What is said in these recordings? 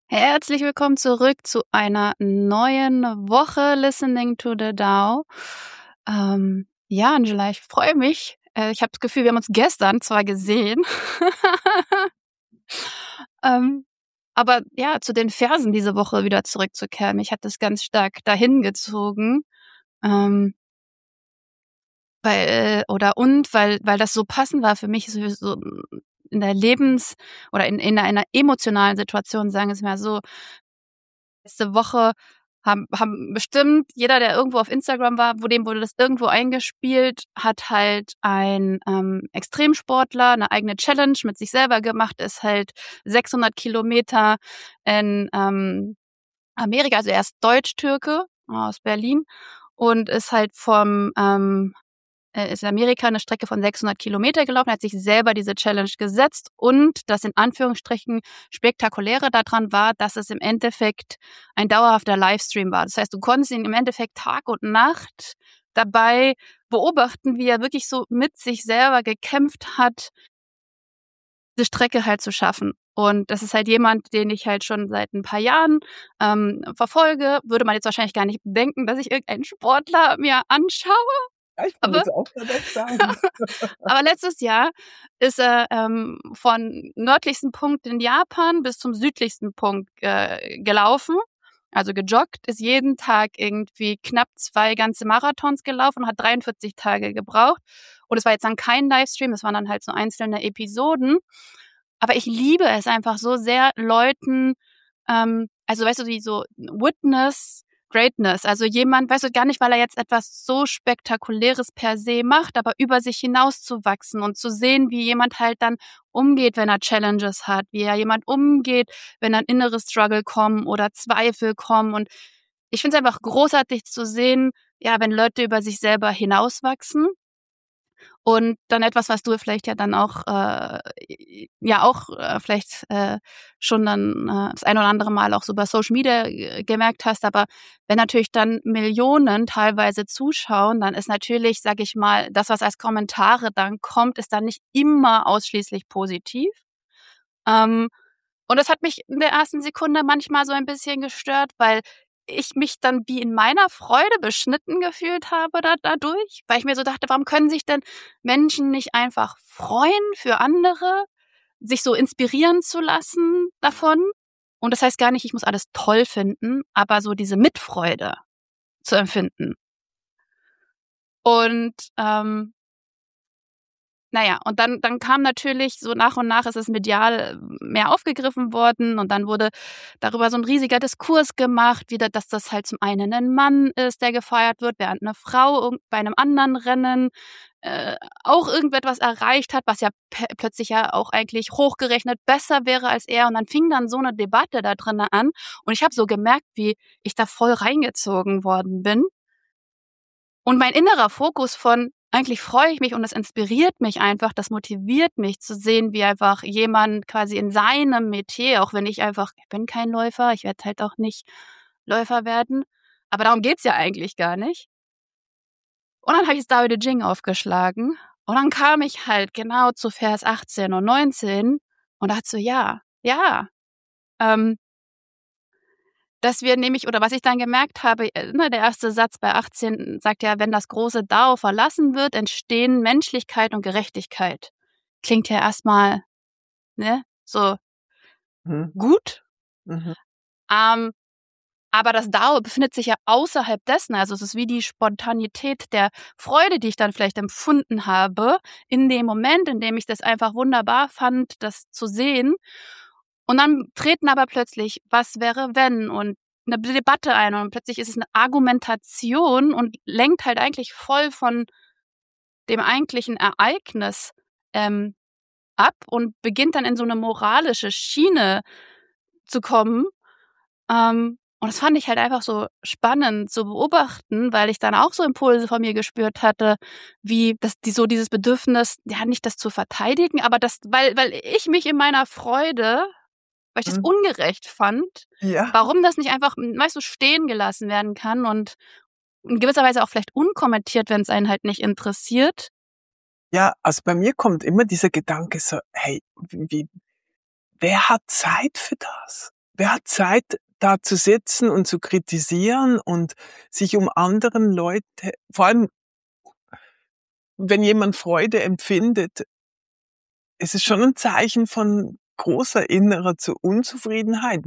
Herzlich willkommen zurück zu einer neuen Woche Listening to the DAO. Ja, Angela, ich freue mich. Ich habe das Gefühl, wir haben uns gestern zwar gesehen, ähm, aber ja, zu den Versen diese Woche wieder zurückzukehren. Mich hat das ganz stark dahin gezogen, ähm, weil das so passend war für mich, so in der oder in einer emotionalen Situation, sagen wir es mal so. Letzte Woche haben bestimmt jeder, der irgendwo auf Instagram war, dem wurde das irgendwo eingespielt, hat halt ein Extremsportler 'ne eigene Challenge mit sich selber gemacht, ist halt 600 Kilometer in Amerika, also er ist Deutsch-Türke aus Berlin und ist halt ist in Amerika 'ne Strecke von 600 Kilometer gelaufen. Er hat sich selber diese Challenge gesetzt und das in Anführungsstrichen Spektakuläre da dran war, dass es im Endeffekt ein dauerhafter Livestream war. Das heißt, du konntest ihn im Endeffekt Tag und Nacht dabei beobachten, wie er wirklich so mit sich selber gekämpft hat, diese Strecke halt zu schaffen. Und das ist halt jemand, den ich halt schon seit 'n paar Jahren verfolge. Würde man jetzt wahrscheinlich gar nicht denken, dass ich irgendeinen Sportler mir anschaue, Ja, ich wollte aber es auch grad echt sagen. aber letztes Jahr ist er von nördlichsten Punkt in Japan bis zum südlichsten Punkt gelaufen, also gejoggt, ist jeden Tag irgendwie knapp 2 ganze Marathons gelaufen und hat 43 Tage gebraucht. Und es war jetzt dann kein Livestream, das waren dann halt so einzelne Episoden. Aber ich liebe es einfach so sehr, Leuten, also weißt du, wie so Witness Greatness, also jemand, weißt du, gar nicht, weil er jetzt etwas so Spektakuläres per se macht, aber über sich hinauszuwachsen und zu sehen, wie jemand halt dann umgeht, wenn er Challenges hat, wie er jemand umgeht, wenn dann innere Struggle kommen oder Zweifel kommen. Und ich finde es einfach großartig zu sehen, ja, wenn Leute über sich selber hinauswachsen. Und dann etwas, was du vielleicht ja dann auch vielleicht schon dann das ein oder andere Mal auch so bei Social Media gemerkt hast. Aber wenn natürlich dann Millionen teilweise zuschauen, dann ist natürlich, sage ich mal, das, was als Kommentare dann kommt, ist dann nicht immer ausschließlich positiv. Ähm, und das hat mich in der ersten Sekunde manchmal so ein bisschen gestört, weil ich mich dann wie in meiner Freude beschnitten gefühlt habe dadurch, weil ich mir so dachte: „Warum können sich denn Menschen nicht einfach freuen für andere, sich so inspirieren zu lassen davon?“ Und das heißt gar nicht, ich muss alles toll finden, aber so diese Mitfreude zu empfinden. Und, na ja, und dann kam natürlich so nach und nach ist es medial mehr aufgegriffen worden und dann wurde darüber so 'n riesiger Diskurs gemacht, wieder, dass das halt zum einen 'nen Mann ist, der gefeiert wird, während 'ne Frau bei 'nem anderen Rennen auch irgendetwas erreicht hat, was ja plötzlich ja auch eigentlich hochgerechnet besser wäre als er. Und dann fing dann so 'ne Debatte da drinnen an und ich habe so gemerkt, wie ich da voll reingezogen worden bin. Und mein innerer Fokus von: „Eigentlich freue ich mich und das inspiriert mich einfach, das motiviert mich zu sehen, wie einfach jemand quasi in seinem Metier, auch wenn ich bin kein Läufer, ich werde halt auch nicht Läufer werden, aber darum geht's ja eigentlich gar nicht.“ Und dann habe ich das Dao De Jing aufgeschlagen und dann kam ich halt genau zu Vers 18 und 19 und dachte so: „Ja, ja, ähm“ dass wir nämlich oder was ich dann gemerkt habe, ne, der erste Satz bei 18 sagt ja: „Wenn das große Dao verlassen wird, entstehen Menschlichkeit und Gerechtigkeit.“ Klingt ja erst mal, ne, so Mhm, gut, mhm. ähm, aber das Dao befindet sich ja außerhalb dessen. Also, es ist wie die Spontanität der Freude, die ich dann vielleicht empfunden habe in dem Moment, in dem ich das einfach wunderbar fand, das zu sehen. Und dann treten aber plötzlich „Was wäre wenn“ und 'ne Debatte ein und plötzlich ist es 'ne Argumentation und lenkt halt eigentlich voll von dem eigentlichen Ereignis, ähm, ab und beginnt dann in so 'ne moralische Schiene zu kommen. Und das fand ich halt einfach so spannend zu beobachten, weil ich dann auch so Impulse von mir gespürt hatte, wie dieses Bedürfnis, ja, nicht das zu verteidigen, aber das weil ich mich in meiner Freude weil ich das Mhm. ungerecht fand, Ja, warum das nicht einfach, weißt du, stehen gelassen werden kann und in gewisser Weise auch vielleicht unkommentiert, wenn's einen halt nicht interessiert. ja, also bei mir kommt immer dieser Gedanke so: „Hey, wie wer hat Zeit für das?“ wer hat Zeit, da zu sitzen und zu kritisieren und sich um anderen Leute, vor allem, wenn jemand Freude empfindet, ist es schon ein Zeichen von großer innerer Unzufriedenheit,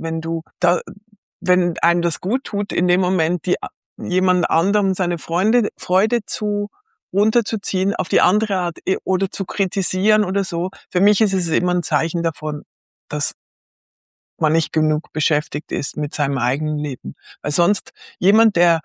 wenn einem das gut tut, in dem Moment jemand anderem seine Freude runterzuziehen, auf die andere Art oder zu kritisieren oder so. Für mich ist es immer ein Zeichen davon, dass man nicht genug beschäftigt ist mit seinem eigenen Leben. Weil sonst jemand, der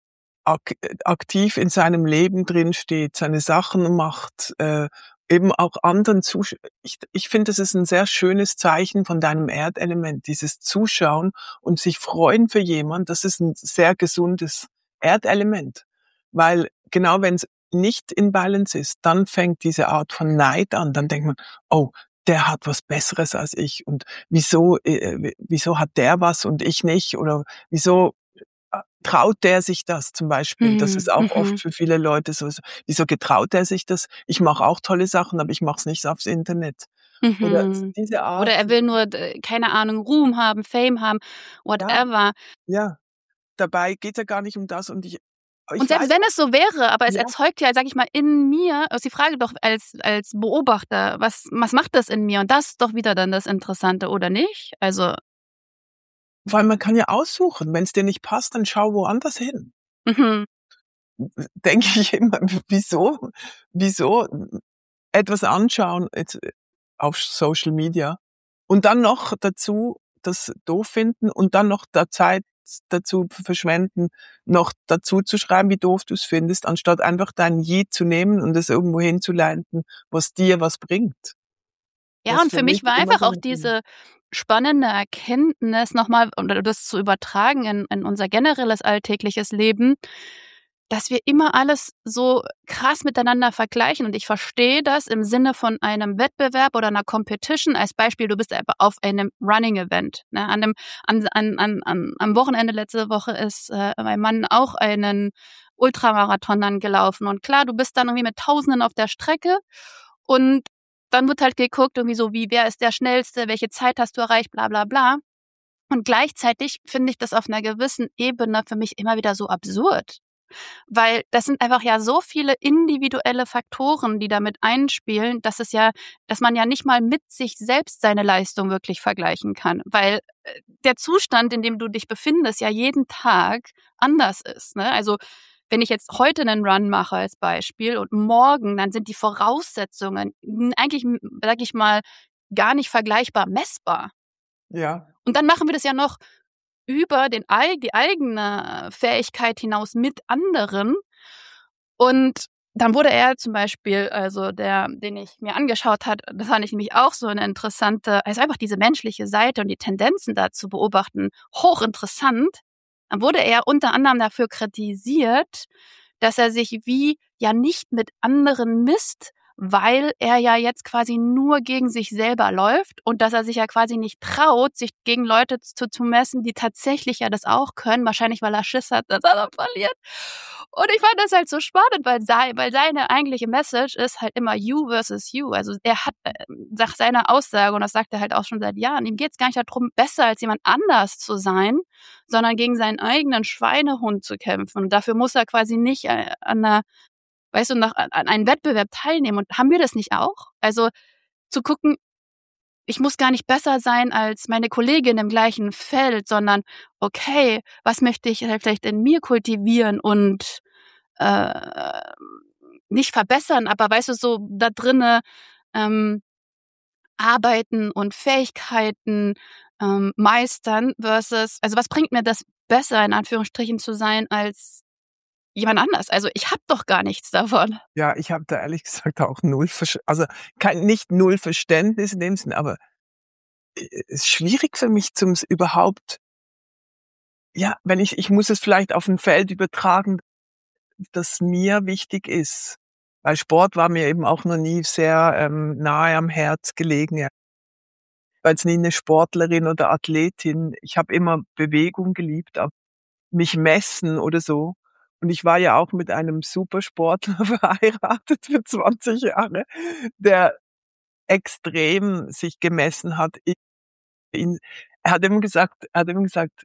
aktiv in seinem Leben drin steht, seine Sachen macht, eben auch anderen ich finde, das ist ein sehr schönes Zeichen von deinem Erdelement, dieses Zuschauen und sich freuen für jemand, das ist ein sehr gesundes Erdelement. Weil genau wenn es nicht in Balance ist, dann fängt diese Art von Neid an. Dann denkt man: „Oh, der hat was Besseres als ich und wieso hat der was und ich nicht?“ Oder wieso traut der sich das zum Beispiel? Das Mhm, ist auch oft mhm, für viele Leute so. Wieso getraut er sich das? Ich mache auch tolle Sachen, aber ich mache es nicht aufs Internet. Oder mhm. diese Oder Art, er will nur, keine Ahnung, Ruhm haben, Fame haben, ja, whatever. ja. Dabei geht's ja gar nicht um das und Und ich selbst weiß wenn auch, es so wäre, aber es ja, erzeugt ja, sage ich mal, in mir ist die Frage doch als Beobachter, was macht das in mir? Und das ist doch wieder dann das Interessante, oder nicht? Also, weil man kann ja aussuchen, wenn's dir nicht passt, dann schau woanders hin. mhm. Denke ich immer, wieso etwas anschauen jetzt auf Social Media und dann noch dazu das doof finden und dann noch da Zeit dazu verschwenden, noch dazu zu schreiben, wie doof du's findest, anstatt einfach dein Yi zu nehmen und es irgendwo hinzuleiten, was dir was bringt. Ja, Das und für für mich mich war immer einfach so auch 'n Ding. diese spannende Erkenntnis nochmal oder das zu übertragen in unser generelles alltägliches Leben, dass wir immer alles so krass miteinander vergleichen. Und ich verstehe das im Sinne von einem Wettbewerb oder einer Competition. Als Beispiel, du bist einfach auf einem Running-Event, ne? Am Wochenende letzte Woche ist, mein Mann auch einen Ultramarathon dann gelaufen. Und klar, du bist dann irgendwie mit Tausenden auf der Strecke und dann wird halt geguckt irgendwie so wie: Wer ist der Schnellste? Welche Zeit hast du erreicht? Bla bla bla. Und gleichzeitig finde ich das auf 'ner gewissen Ebene für mich immer wieder so absurd, weil das sind einfach ja so viele individuelle Faktoren, die da mit einspielen, dass man ja nicht mal mit sich selbst seine Leistung wirklich vergleichen kann, weil, der Zustand, in dem du dich befindest, ja jeden Tag anders ist, ne? Also, wenn ich jetzt heute 'nen Run mache als Beispiel und morgen, dann sind die Voraussetzungen, eigentlich, sage ich mal, gar nicht vergleichbar messbar. Ja, Und dann machen wir das ja noch über die eigene Fähigkeit hinaus mit anderen. Und dann wurde er zum Beispiel also der, den ich mir angeschaut hat, das fand ich nämlich auch so 'ne interessante, also einfach diese menschliche Seite und die Tendenzen da zu beobachten, hochinteressant. Dann wurde er unter anderem dafür kritisiert, dass er sich wie ja nicht mit anderen misst, weil er ja jetzt quasi nur gegen sich selber läuft und dass er sich ja quasi nicht traut, sich gegen Leute zu messen, die tatsächlich ja das auch können, wahrscheinlich weil er Schiss hat, dass er dann verliert. Und ich fand das halt so spannend, weil seine eigentliche Message ist halt immer you versus you. Also, er hat, nach seiner Aussage, und das sagt er halt auch schon seit Jahren, ihm geht's gar nicht darum, besser als jemand anders zu sein, sondern gegen seinen eigenen Schweinehund zu kämpfen. Und dafür muss er quasi nicht, an 'ner, weißt du, an einem Wettbewerb teilnehmen. Und haben wir das nicht auch? Also, zu gucken, ich muss gar nicht besser sein als meine Kollegin im gleichen Feld, sondern okay, was möchte ich halt vielleicht in mir kultivieren und, äh, nicht verbessern, aber weißt du, so da drinne, ähm, arbeiten und Fähigkeiten, meistern versus, also, was bringt mir das besser in Anführungsstrichen zu sein als jemand anders? Also, ich habe doch gar nichts davon. ja, ich habe da ehrlich gesagt auch also nicht null Verständnis in dem Sinn, aber ist schwierig für mich überhaupt, ja, wenn ich muss es vielleicht auf 'n Feld übertragen, das mir wichtig ist. Weil Sport war mir eben auch noch nie sehr, nahe am Herz gelegen. Ja. War jetzt nie 'ne Sportlerin oder Athletin. Ich habe immer Bewegung geliebt, aber mich messen oder so. Und ich war ja auch mit einem Supersportler verheiratet für 20 Jahre, der extrem sich gemessen hat er hat immer gesagt,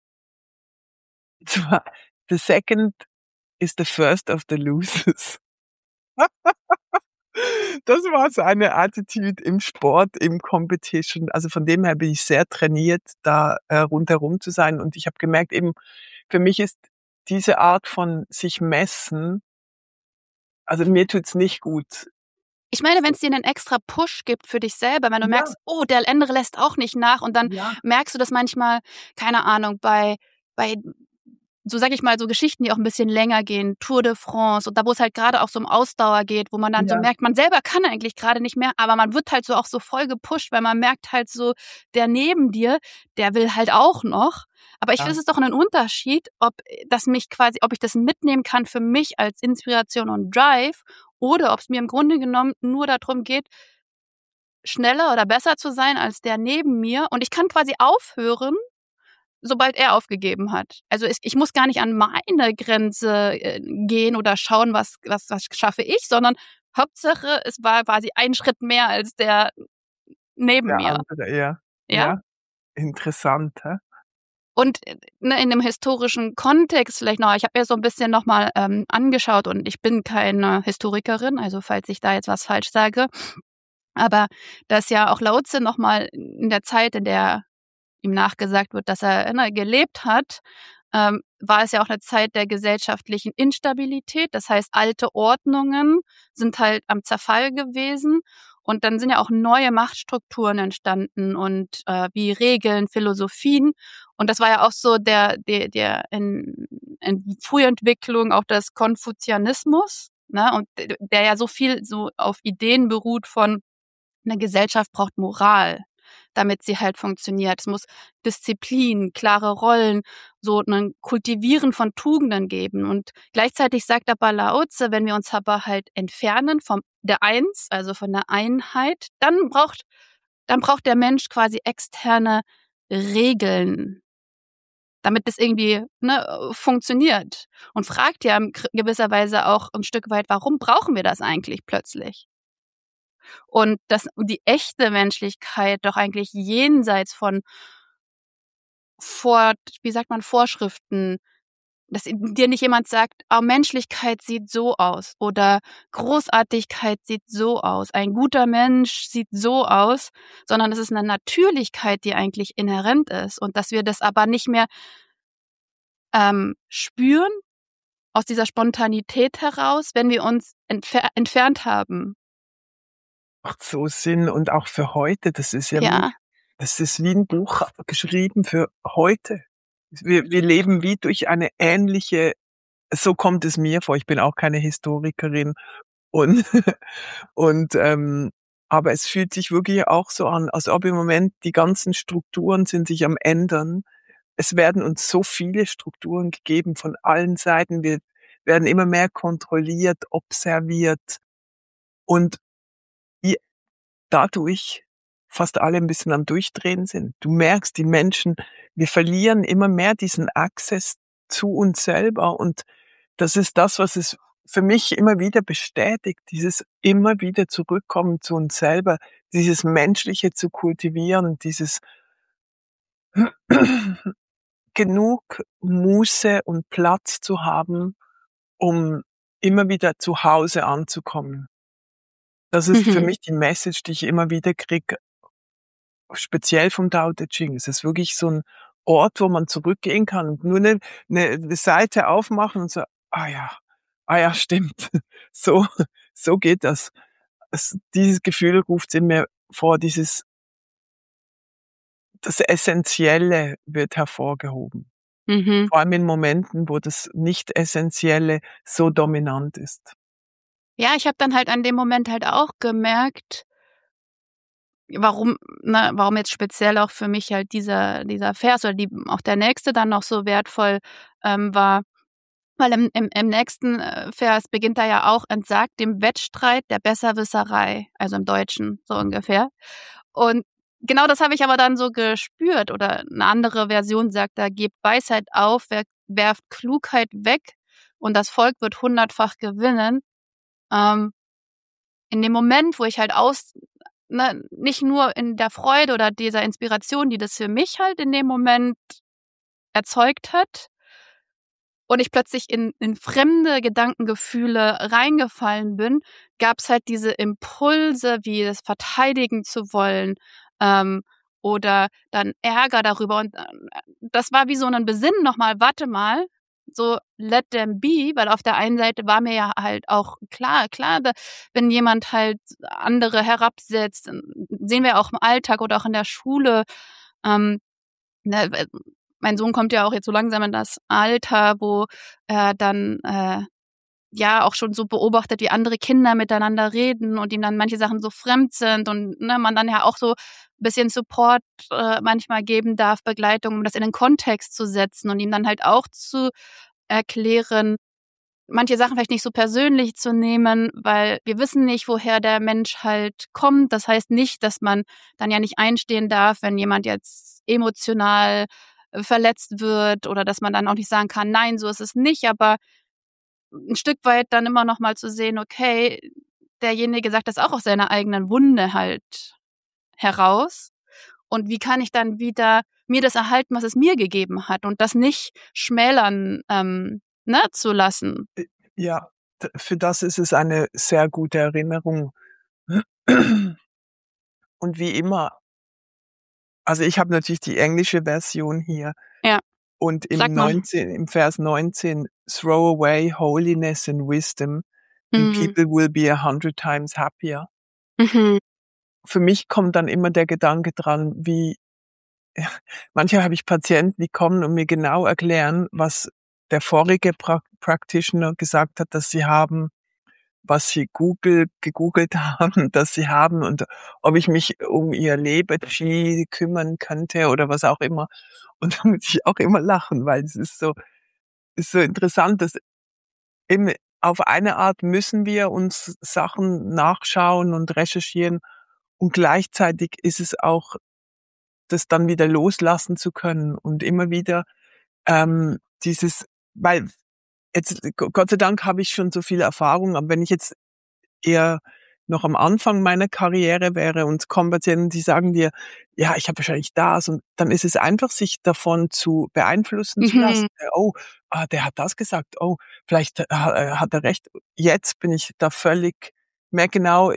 zwar, the second is the first of the losers. Das war seine Attitude im Sport, im Competition. Also, von dem her bin ich sehr trainiert, da, rundherum zu sein. Und ich habe gemerkt eben, für mich ist diese Art von sich messen, also, mir tut's nicht gut. Ich meine, wenn's dir 'nen extra Push gibt für dich selber, wenn du Ja, merkst: „Oh, der andere lässt auch nicht nach“, und dann ja, merkst du das manchmal, keine Ahnung, bei so, sage ich mal, so Geschichten, die auch 'n bisschen länger gehen, Tour de France, und da, wo's halt grade auch so um Ausdauer geht, wo man dann so ja, merkt, man selber kann eigentlich grade nicht mehr, aber man wird halt so auch so voll gepusht, weil man merkt halt so, der neben dir, der will halt auch noch. Aber ich finde, ja. es ist doch 'nen Unterschied, ob ich das mitnehmen kann für mich als Inspiration und Drive, oder ob's mir im Grunde genommen nur da drum geht, schneller oder besser zu sein als der neben mir, und ich kann quasi aufhören, sobald er aufgegeben hat. Also, ich muss gar nicht an meine Grenze, gehen oder schauen, was schaffe ich, sondern Hauptsache, es war quasi ein Schritt mehr als der neben Der mir, andere, ja. ja? Ja, interessant, hä? Und, ne, in dem historischen Kontext vielleicht noch, ich habe mir so 'n bisschen noch mal, angeschaut, und ich bin keine Historikerin, also falls ich da jetzt was falsch sage, aber dass ja auch Lao Tse noch mal in der Zeit, in der ihm nachgesagt wird, dass er, ne, gelebt hat, war es ja auch 'ne Zeit der gesellschaftlichen Instabilität. Das heißt, alte Ordnungen sind halt am Zerfall gewesen, und dann sind ja auch neue Machtstrukturen entstanden und, wie Regeln, Philosophien. Und das war ja auch so der in Frühentwicklung auch des Konfuzianismus, ne, und der ja so viel so auf Ideen beruht von: 'Ne Gesellschaft braucht Moral, damit sie halt funktioniert. Es muss Disziplin, klare Rollen, so 'nen Kultivieren von Tugenden geben. Und gleichzeitig sagt aber Lao Tse, wenn wir uns aber halt entfernen vom der Eins, also von der Einheit, dann braucht der Mensch quasi externe Regeln, damit das irgendwie, ne, funktioniert. Und fragt ja in gewisser Weise auch 'n Stück weit: „Warum brauchen wir das eigentlich plötzlich?“ Und dass die echte Menschlichkeit doch eigentlich jenseits von Vorschriften, dass dir nicht jemand sagt: „Ah, Menschlichkeit sieht so aus“ oder „Großartigkeit sieht so aus, ein guter Mensch sieht so aus“, sondern es ist 'ne Natürlichkeit, die eigentlich inhärent ist, und dass wir das aber nicht mehr, spüren aus dieser Spontanität heraus, wenn wir uns entfernt haben. Macht so Sinn und auch für heute, Ja. das ist wie 'n Buch geschrieben für heute. Wir leben wie durch eine ähnliche, so kommt es mir vor. Ich bin auch keine Historikerin und und, aber es fühlt sich wirklich auch so an, als ob im Moment die ganzen Strukturen sind sich am ändern. Es werden uns so viele Strukturen gegeben von allen Seiten. Wir werden immer mehr kontrolliert, observiert und i dadurch fast alle 'n bisschen am Durchdrehen sind. Du merkst, die Menschen, wir verlieren immer mehr diesen Access zu uns selber und das ist das, was es für mich immer wieder bestätigt, dieses immer wieder Zurückkommen zu uns selber, dieses Menschliche zu kultivieren, dieses genug Muße und Platz zu haben, um immer wieder zu Hause anzukommen. Das ist für Mhm. mich die Message, die ich immer wieder kriege, speziell vom Tao Te Ching. Es ist wirklich so 'n Ort, wo man zurückgehen kann und nur 'ne Seite aufmachen und so: ah ja, stimmt. So so geht das.“ Dieses Gefühl ruft's in mir vor, das Essenzielle wird hervorgehoben. Mhm. Vor allem in Momenten, wo das Nicht-Essenzielle so dominant ist. Ja, ich habe dann halt an dem Moment halt auch gemerkt, warum jetzt speziell auch für mich halt dieser Vers oder auch der nächste dann noch so wertvoll, war. Weil im nächsten, Vers beginnt er ja auch: „Entsagt dem Wettstreit der Besserwisserei“, also im Deutschen so ungefähr. Und genau das habe ich aber dann so gespürt, oder 'ne andere Version sagt da: „Gebt Weisheit auf, werft Klugheit weg, und das Volk wird hundertfach gewinnen.“ Ähm, in dem Moment, wo ich halt ne, nicht nur in der Freude oder dieser Inspiration, die das für mich halt in dem Moment erzeugt hat und ich plötzlich in fremde Gedankengefühle reingefallen bin, gab's halt diese Impulse, wie das verteidigen zu wollen, ähm, oder dann Ärger darüber und, das war wie so 'nen Besinnen noch mal: „Warte mal, so let them be“, weil auf der einen Seite war mir ja halt auch klar, da wenn jemand halt andere herabsetzt, sehen wir auch im Alltag oder auch in der Schule, ne, mein Sohn kommt ja auch jetzt so langsam in das Alter, wo er dann, ja auch schon so beobachtet, wie andere Kinder miteinander reden und ihm dann manche Sachen so fremd sind und, ne, man dann ja auch so bisschen Support, manchmal geben darf, Begleitung, um das in den Kontext zu setzen und ihm dann halt auch zu erklären, manche Sachen vielleicht nicht so persönlich zu nehmen, weil wir wissen nicht, woher der Mensch halt kommt. Das heißt nicht, dass man dann ja nicht einstehen darf, wenn jemand jetzt emotional verletzt wird oder dass man dann auch nicht sagen kann: „Nein, so ist es nicht“, aber 'n Stück weit dann immer noch mal zu sehen, okay, derjenige sagt das auch aus seiner eigenen Wunde halt heraus. Und wie kann ich dann wieder mir das erhalten, was es mir gegeben hat und das nicht schmälern, ne, zu lassen? Ja, für das ist es eine sehr gute Erinnerung. Und wie immer, also ich habe natürlich die englische Version hier Ja, und sag mal. im Vers 19: „Throw away holiness and wisdom and Mhm. people will be 100 times happier." Mhm. Für mich kommt dann immer der Gedanke dran, wie manchmal habe ich Patienten, die kommen und mir genau erklären, was der vorige Practitioner gesagt hat, dass sie haben, was sie gegoogelt haben, dass sie haben und ob ich mich um ihr Leber-Qi kümmern könnte oder was auch immer. Und da muss ich auch immer lachen, weil es ist so interessant, dass eben auf eine Art müssen wir uns Sachen nachschauen und recherchieren und gleichzeitig ist es auch, das dann wieder loslassen zu können und immer wieder, dieses, weil jetzt Gott sei Dank habe ich schon so viel Erfahrung, aber wenn ich jetzt eher noch am Anfang meiner Karriere wäre und es kommen Patienten, die sagen dir: „Ja, ich habe wahrscheinlich das", und dann ist es einfach, sich davon zu beeinflussen zu lassen. Mhm. „Oh, der hat das gesagt. Oh, vielleicht hat er recht." Jetzt bin ich da völlig mehr genau,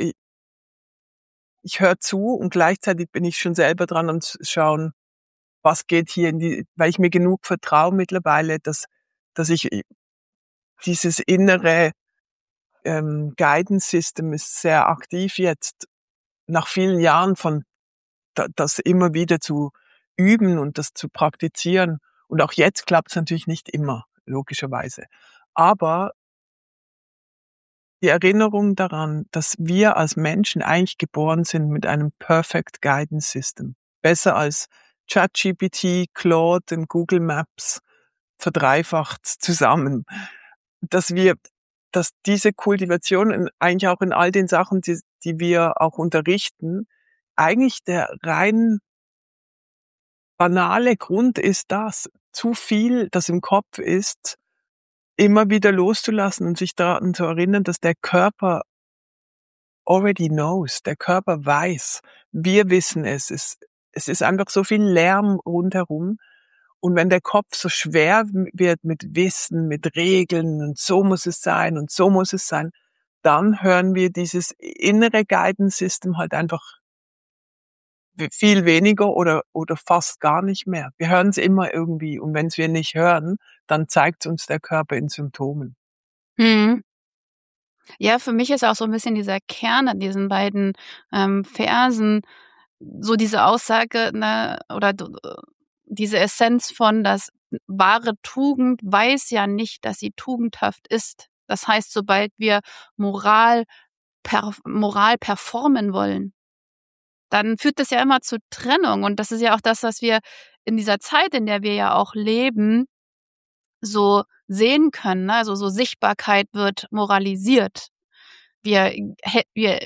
ich höre zu und gleichzeitig bin ich schon selber dran am Schauen, was geht hier in die, weil ich mir genug vertraue mittlerweile, dass ich dieses innere, Guidance System ist sehr aktiv jetzt nach vielen Jahren von das immer wieder zu üben und das zu praktizieren. Und auch jetzt klappt es natürlich nicht immer, logischerweise. Aber die Erinnerung daran, dass wir als Menschen eigentlich geboren sind mit einem Perfect Guidance System. Besser als ChatGPT, Claude und Google Maps verdreifacht zusammen. Dass wir, dass diese Kultivation eigentlich auch in all den Sachen, die wir auch unterrichten, eigentlich der rein banale Grund ist das, zu viel, das im Kopf ist, immer wieder loszulassen und sich daran zu erinnern, dass der Körper already knows, der Körper weiß. Wir wissen es. Es ist einfach so viel Lärm rundherum. Und wenn der Kopf so schwer wird mit Wissen, mit Regeln und so muss es sein und so muss es sein, dann hören wir dieses innere Guidance System halt einfach viel weniger oder fast gar nicht mehr. Wir hören es immer irgendwie und wenn es wir nicht hören, dann zeigt uns der Körper in Symptomen. Mhm. Ja, für mich ist auch so 'n bisschen dieser Kern an diesen beiden, Versen so diese Aussage, ne, oder diese Essenz von, dass wahre Tugend weiß ja nicht, dass sie tugendhaft ist. Das heißt, sobald wir Moral Moral performen wollen, dann führt das ja immer zu Trennung und das ist ja auch das, was wir in dieser Zeit, in der wir ja auch leben, so sehen können, ne? Also, so Sichtbarkeit wird moralisiert. Wir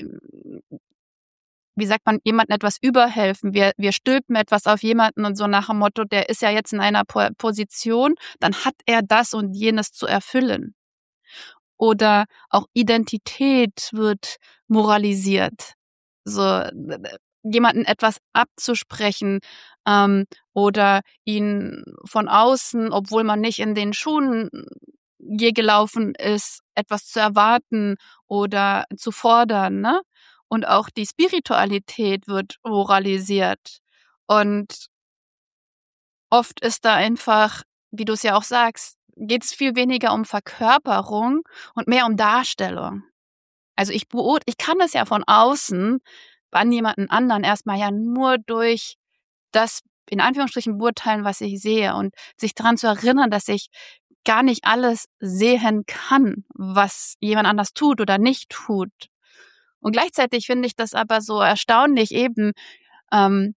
wie sagt man, jemandem etwas überhelfen. Wir stülpen etwas auf jemanden und so nach dem Motto, der ist ja jetzt in einer Position, dann hat er das und jenes zu erfüllen. Oder auch Identität wird moralisiert. so jemanden etwas abzusprechen, oder ihn von außen, obwohl man nicht in den Schuhen je gelaufen ist, etwas zu erwarten oder zu fordern, ne? Und auch die Spiritualität wird moralisiert. Und oft ist da einfach, wie du es ja auch sagst, geht es viel weniger um Verkörperung und mehr um Darstellung. Also ich kann das ja von außen an jemanden anderen erstmal ja nur durch das in Anführungsstrichen beurteilen, was ich sehe und sich daran zu erinnern, dass ich gar nicht alles sehen kann, was jemand anders tut oder nicht tut. Und gleichzeitig finde ich das aber so erstaunlich eben, ähm,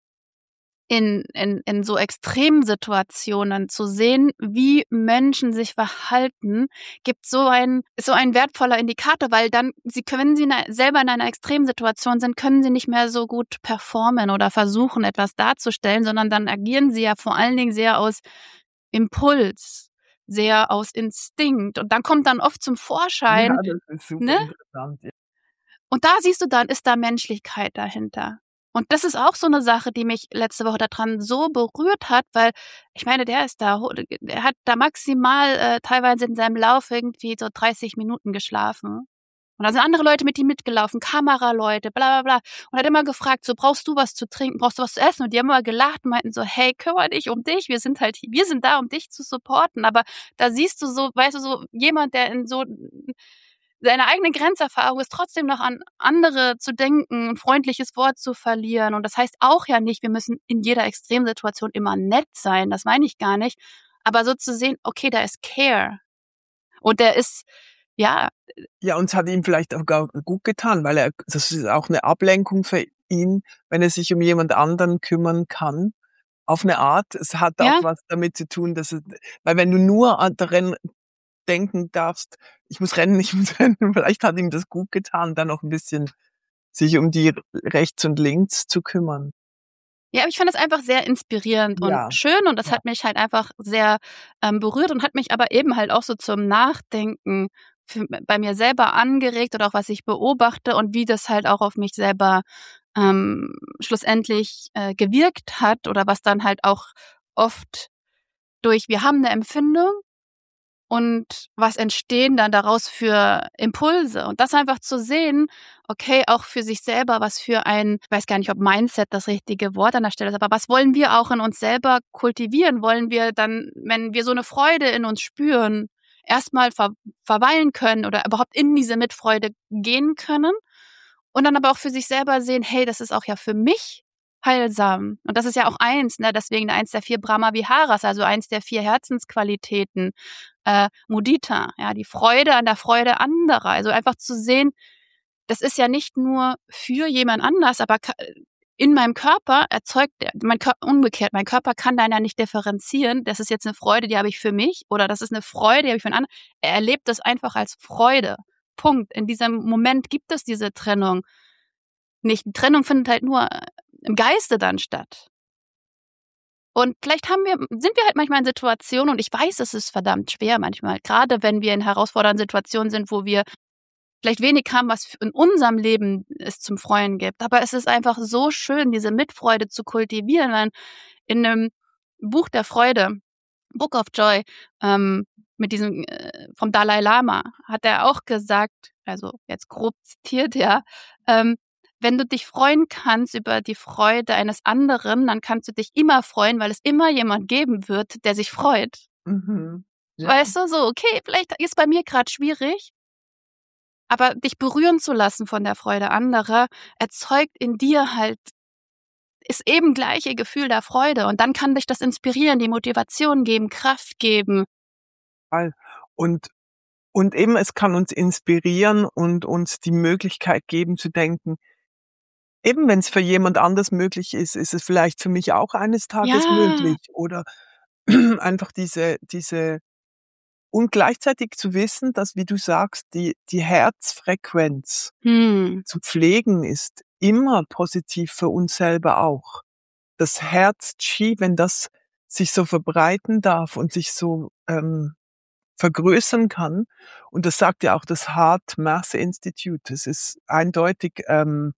in so extremen Situationen zu sehen, wie Menschen sich verhalten, gibt so ein wertvoller Indikator, weil dann wenn sie selber in einer extremen Situation sind, können sie nicht mehr so gut performen oder versuchen, etwas darzustellen, sondern dann agieren sie ja vor allen Dingen sehr aus Impuls, sehr aus Instinkt. Und dann kommt dann oft zum Vorschein, Ja, das ist super ne? interessant. Ja. Und da siehst du dann, ist da Menschlichkeit dahinter. Und das ist auch so 'ne Sache, die mich letzte Woche da dran so berührt hat, weil ich meine, der hat da maximal, teilweise in seinem Lauf irgendwie so 30 Minuten geschlafen. Und da sind andere Leute mit ihm mitgelaufen, Kameraleute, bla bla bla. Und hat immer gefragt so: „Brauchst du was zu trinken? Brauchst du was zu essen?“ Und die haben immer gelacht und meinten so: „Hey, kümmere dich um dich. Wir sind da, um dich zu supporten.“ Aber da siehst du so, weißt du, so jemand, der in so seine eigene Grenzerfahrung ist, trotzdem noch an andere zu denken, 'n freundliches Wort zu verlieren. Und das heißt auch ja nicht, wir müssen in jeder Extremsituation immer nett sein, das meine ich gar nicht. Aber so zu sehen, okay, da ist Care und der ist ja, Ja, und es hat ihm vielleicht auch gar gut getan, weil das ist auch eine Ablenkung für ihn, wenn er sich um jemand anderen kümmern kann, auf eine Art. Es hat auch ja, was damit zu tun, weil wenn du nur daran denken darfst: „Ich muss rennen, ich muss rennen“, vielleicht hat ihm das gut getan, dann noch ein bisschen sich um die rechts und links zu kümmern. ja, aber ich fand das einfach sehr inspirierend und Ja, schön und das ja. hat mich halt einfach sehr, berührt und hat mich aber eben halt auch so zum Nachdenken bei mir selber angeregt oder auch was ich beobachte und wie das halt auch auf mich selber, schlussendlich, gewirkt hat oder was dann halt auch oft wir haben 'ne Empfindung und was entstehen dann daraus für Impulse? Und das einfach zu sehen, okay, auch für sich selber, was für ein ich weiß gar nicht, ob Mindset das richtige Wort an der Stelle ist, aber was wollen wir auch in uns selber kultivieren? Wollen wir dann, wenn wir so 'ne Freude in uns spüren, erst mal verweilen können oder überhaupt in diese Mitfreude gehen können? Und dann aber auch für sich selber sehen: „Hey, das ist auch ja für mich heilsam.“ Und das ist ja auch eins, ne, deswegen eins der 4 Brahma-Viharas, also eins der 4 Herzensqualitäten, Mudita, ja, die Freude an der Freude anderer. Also einfach zu sehen, das ist ja nicht nur für jemand anders, aber in meinem Körper erzeugt der umgekehrt, mein Körper kann dann ja nicht differenzieren, das ist jetzt 'ne Freude, die habe ich für mich oder das ist 'ne Freude, die habe ich für 'n anderen. Er erlebt das einfach als Freude. Punkt. In diesem Moment gibt es diese Trennung nicht. Die Trennung findet halt nur im Geiste dann statt. Und vielleicht sind wir halt manchmal in Situationen und ich weiß, es ist verdammt schwer manchmal, grade wenn wir in herausfordernden Situationen sind, wo wir vielleicht wenig haben, was in unserem Leben es zum Freuen gibt. Aber es ist einfach so schön, diese Mitfreude zu kultivieren, weil in 'nem Buch der Freude, Book of Joy, mit diesem, vom Dalai Lama, hat er auch gesagt, also jetzt grob zitiert, ja, ähm: „Wenn du dich freuen kannst über die Freude eines anderen, dann kannst du dich immer freuen, weil es immer jemand geben wird, der sich freut.“ Mhm. Ja. Weißt du, so, okay, vielleicht ist bei mir grad schwierig, aber dich berühren zu lassen von der Freude anderer erzeugt in dir halt ist eben gleiche Gefühl der Freude und dann kann dich das inspirieren, die Motivation geben, Kraft geben. All und eben, es kann uns inspirieren und uns die Möglichkeit geben zu denken, eben wenn es für jemand anders möglich ist, ist es vielleicht für mich auch eines Tages Ja, möglich oder einfach diese und gleichzeitig zu wissen, dass, wie du sagst, die Herzfrequenz mhm. zu pflegen ist immer positiv für uns selber auch. Das Herz-Qi, wenn das sich so verbreiten darf und sich so, vergrößern kann, und das sagt ja auch das Heart Math Institute. Es ist eindeutig,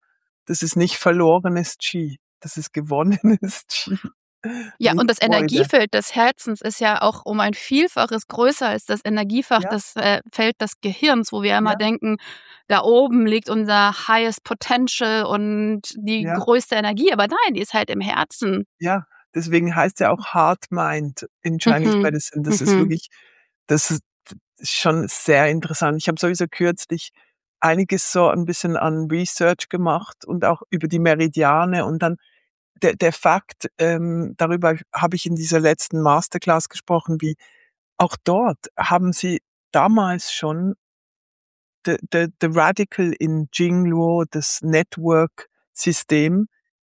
das ist nicht verlorenes Qi, das ist gewonnenes Qi. Ja, und das Freude. Energiefeld des Herzens ist ja auch um ein Vielfaches größer als das Energiefach Ja, des Feld des Gehirns, wo wir immer ja, denken, da oben liegt unser highest potential und die ja, größte Energie. Aber nein, die ist halt im Herzen. ja. Deswegen heißt ja auch Heart Mind in Chinese Mhm. Medicine. Das ist Mhm. wirklich, das ist schon sehr interessant. Ich habe sowieso kürzlich einiges so ein bisschen an Research gemacht und auch über die Meridiane und dann der Fakt, darüber habe ich in dieser letzten Masterclass gesprochen, wie auch dort haben sie damals schon the Radical in Jingluo, das Network-System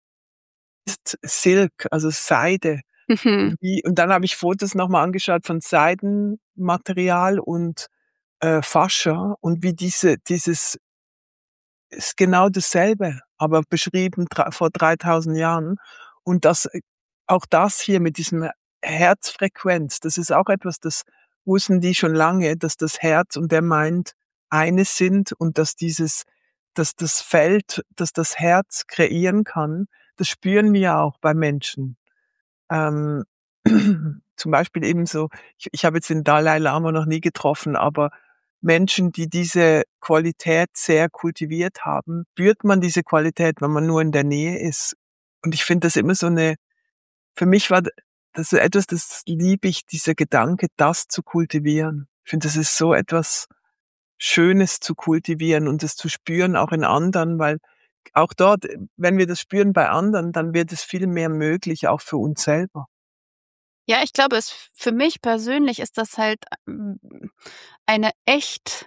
ist Silk, also Seide. Mhm. Und dann habe ich Fotos noch mal angeschaut von Seidenmaterial und, Fascha und wie dieses ist genau dasselbe, aber beschrieben vor 3.000 Jahren. Und auch das hier mit diesem Herzfrequenz, das ist auch etwas, das wussten die schon lange, dass das Herz und der Mind eines sind und dass das Feld, das das Herz kreieren kann, das spüren wir ja auch bei Menschen. Ähm, zum Beispiel eben so, ich habe jetzt den Dalai Lama noch nie getroffen, aber Menschen, die diese Qualität sehr kultiviert haben, spürt man diese Qualität, wenn man nur in der Nähe ist. Und ich finde das immer so eine, für mich war das so etwas, das liebe ich, dieser Gedanke, das zu kultivieren. Ich finde, das ist so etwas Schönes zu kultivieren und das zu spüren auch in anderen, weil auch dort, wenn wir das spüren bei anderen, dann wird es viel mehr möglich, auch für uns selber. Ja, ich glaube, es für mich persönlich ist das halt, eine echt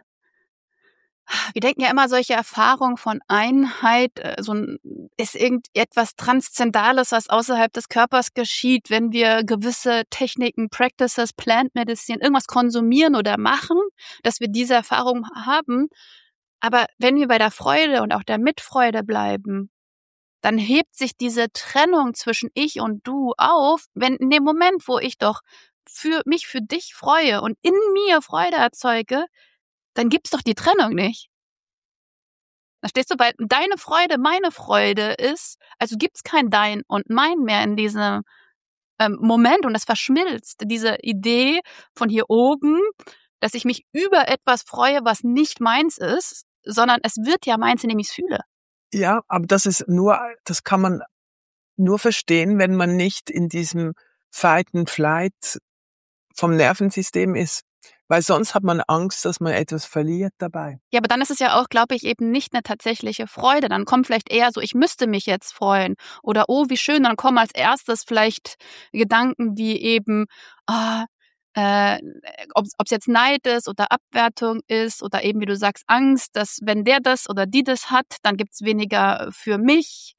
wir denken ja immer, solche Erfahrungen von Einheit, so 'n ist irgendetwas Transzendentales, was außerhalb des Körpers geschieht, wenn wir gewisse Techniken, Practices, Plant Medicine, irgendwas konsumieren oder machen, dass wir diese Erfahrung haben. Aber wenn wir bei der Freude und auch der Mitfreude bleiben, dann hebt sich diese Trennung zwischen ich und du auf, wenn in dem Moment, wo ich doch für dich freue und in mir Freude erzeuge, dann gibt's doch die Trennung nicht. Verstehst du? Weil deine Freude meine Freude ist, also gibt's kein Dein und Mein mehr in diesem, Moment und es verschmilzt. Diese Idee von hier oben, dass ich mich über etwas freue, was nicht meins ist, sondern es wird ja meins, indem ich's fühle. Ja, aber das kann man nur verstehen, wenn man nicht in diesem Fight and Flight vom Nervensystem ist, weil sonst hat man Angst, dass man etwas verliert dabei. Ja, aber dann ist es ja auch, glaube ich, eben nicht 'ne tatsächliche Freude. Dann kommt vielleicht eher so: „Ich müsste mich jetzt freuen“ oder „Oh, wie schön.“ Dann kommen als Erstes vielleicht Gedanken wie eben, ah, äh, ob's jetzt Neid ist oder Abwertung ist oder eben, wie du sagst, Angst, dass wenn der das oder die das hat, dann gibt's weniger für mich.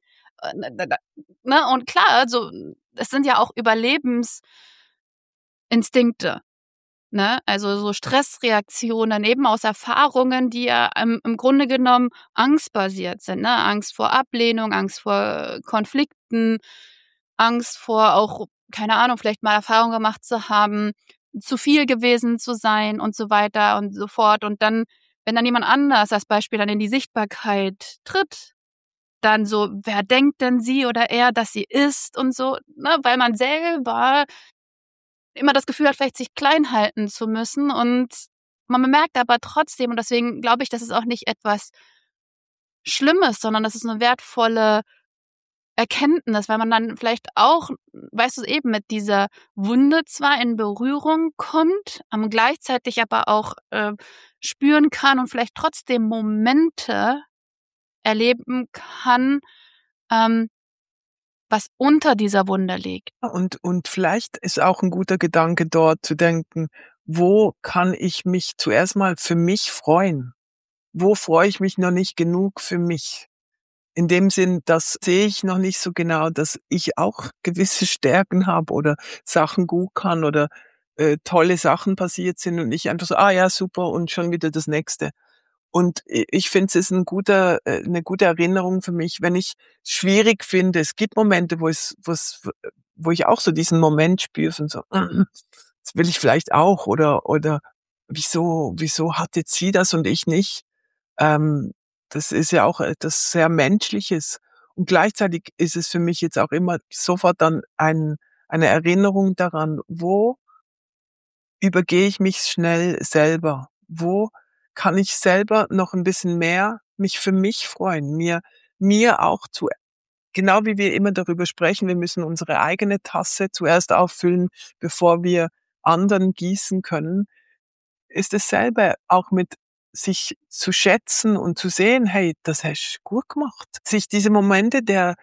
Ne? Und klar, also, es sind ja auch Überlebensinstinkte. Ne? Also, so Stressreaktionen eben aus Erfahrungen, die ja, im Grunde genommen angstbasiert sind, ne? Angst vor Ablehnung, Angst vor Konflikten, Angst vor auch, keine Ahnung, vielleicht mal Erfahrung gemacht zu haben, zu viel gewesen zu sein und so weiter und so fort. Und dann, wenn dann jemand anders als Beispiel dann in die Sichtbarkeit tritt, dann so: „Wer denkt denn sie oder er, dass sie ist?“ und so, ne? Weil man selber immer das Gefühl hat, vielleicht sich klein halten zu müssen und man bemerkt aber trotzdem und deswegen glaube ich, das ist auch nicht etwas Schlimmes, sondern das ist 'ne wertvolle Erkenntnis, weil man dann vielleicht auch, weißt du, eben mit dieser Wunde zwar in Berührung kommt, gleichzeitig aber auch, spüren kann und vielleicht trotzdem Momente erleben kann, ähm, was unter dieser Wunde liegt. Und vielleicht ist auch ein guter Gedanke dort zu denken: „Wo kann ich mich zuerst mal für mich freuen? Wo freue ich mich noch nicht genug für mich?“ In dem Sinn, das sehe ich noch nicht so genau, dass ich auch gewisse Stärken habe oder Sachen gut kann oder, tolle Sachen passiert sind und ich einfach so: „Ah ja, super“ und schon wieder das Nächste. Und ich finde, es ist 'ne gute Erinnerung für mich, wenn ich schwierig finde, es gibt Momente, wo ich auch so diesen Moment spüre von so: „Das will ich vielleicht auch“ oder „Wieso hat jetzt sie das und ich nicht?“ Ähm, Das ist ja auch etwas sehr Menschliches. Und gleichzeitig ist es für mich jetzt auch immer sofort dann eine Erinnerung daran, wo übergehe ich mich schnell selber? Wo kann ich selber noch ein bisschen mehr mich für mich freuen, mir auch zu genau wie wir immer darüber sprechen, wir müssen unsere eigene Tasse zuerst auffüllen, bevor wir anderen gießen können, ist dasselbe auch mit sich zu schätzen und zu sehen: „Hey, das hast du gut gemacht.“ Sich diese Momente der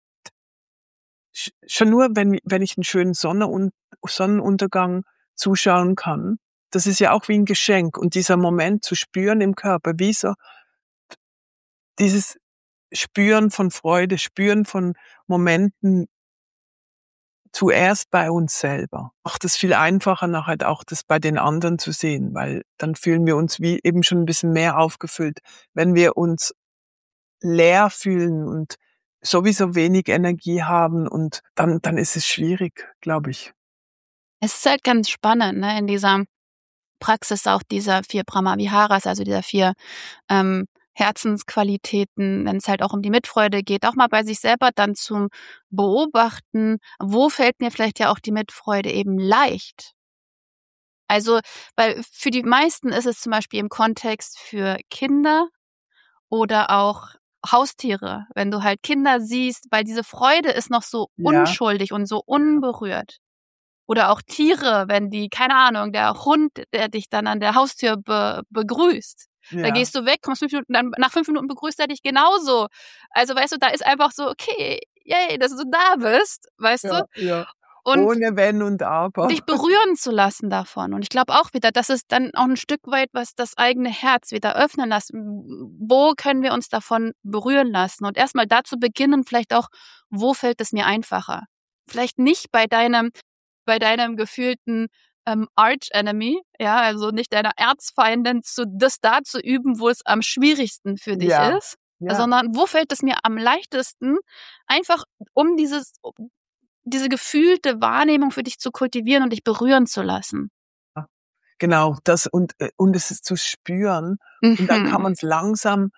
schon nur, wenn ich 'n schönen Sonnenuntergang zuschauen kann, das ist ja auch wie 'n Geschenk. Und dieser Moment zu spüren im Körper, wie so dieses Spüren von Freude, Spüren von Momenten zuerst bei uns selber, macht es viel einfacher, nachher auch das bei den anderen zu sehen, weil dann fühlen wir uns wie eben schon 'n bisschen mehr aufgefüllt. Wenn wir uns leer fühlen und sowieso wenig Energie haben und dann ist es schwierig, glaube ich. Es ist halt ganz spannend, ne, in dieser Praxis auch dieser 4 Brahma-Viharas, also dieser 4 Herzensqualitäten, wenn es halt auch um die Mitfreude geht, auch mal bei sich selber dann zum Beobachten, wo fällt mir vielleicht ja auch die Mitfreude eben leicht? Also, weil für die meisten ist es zum Beispiel im Kontext für Kinder oder auch Haustiere, wenn du halt Kinder siehst, weil diese Freude ist noch so Ja, unschuldig und so unberührt. Oder auch Tiere, wenn die keine Ahnung, der Hund, der dich dann an der Haustür begrüßt. Da ja, gehst du weg, kommst 5 Minuten, dann nach 5 Minuten begrüßt er dich genauso. Also, weißt du, da ist einfach so: „Okay, yay, dass du da bist“, weißt du? ja, ja. Und Ohne Wenn und Aber. dich berühren zu lassen davon. Und ich glaube auch wieder, dass es dann auch 'n Stück weit was das eigene Herz wieder öffnen lassen. Wo können wir uns davon berühren lassen? Und erst mal da zu beginnen, vielleicht auch, wo fällt es mir einfacher? Vielleicht nicht bei deinem gefühlten, Arch Enemy, ja, also nicht deiner Erzfeindin das da zu üben, wo es am schwierigsten für dich Ja, ist, ja. sondern wo fällt es mir am leichtesten, einfach um diese gefühlte Wahrnehmung für dich zu kultivieren und dich berühren zu lassen. Genau, das und es ist zu spüren und dann kann Mhm. man's langsam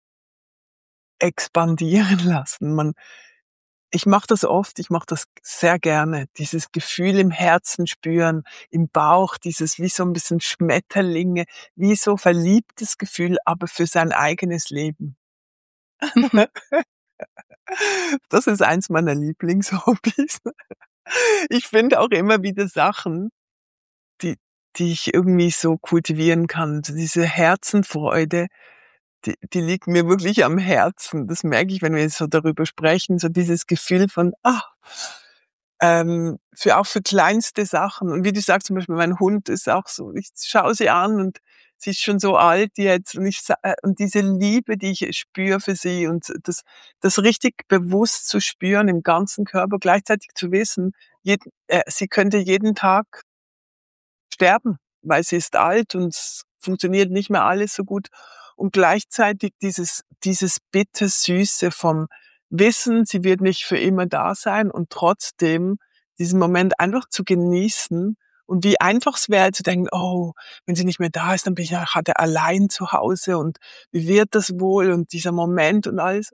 expandieren lassen. Ich mache das oft, ich mache das sehr gerne, dieses Gefühl im Herzen spüren, im Bauch, dieses wie so 'n bisschen Schmetterlinge, wie so verliebtes Gefühl, aber für sein eigenes Leben. Mhm. Das ist eins meiner Lieblingshobbys. Ich finde auch immer wieder Sachen, die die ich irgendwie so kultivieren kann. So diese Herzenfreude, die liegt mir wirklich am Herzen. Das merke ich, wenn wir jetzt so darüber sprechen, so dieses Gefühl von, für auch für kleinste Sachen. Und wie du sagst, zum Beispiel mein Hund ist auch so, ich schaue sie an und sie ist schon so alt jetzt und und diese Liebe, die ich spüre für sie und das richtig bewusst zu spüren im ganzen Körper, gleichzeitig zu wissen, sie könnte jeden Tag sterben, weil sie ist alt und es funktioniert nicht mehr alles so gut. Und gleichzeitig dieses Bittersüße vom Wissen, sie wird nicht für immer da sein und trotzdem diesen Moment einfach zu genießen und wie einfach es wäre zu denken: „Oh, wenn sie nicht mehr da ist, dann bin ich nachher allein zu Hause und wie wird das wohl?“ Und dieser Moment und alles.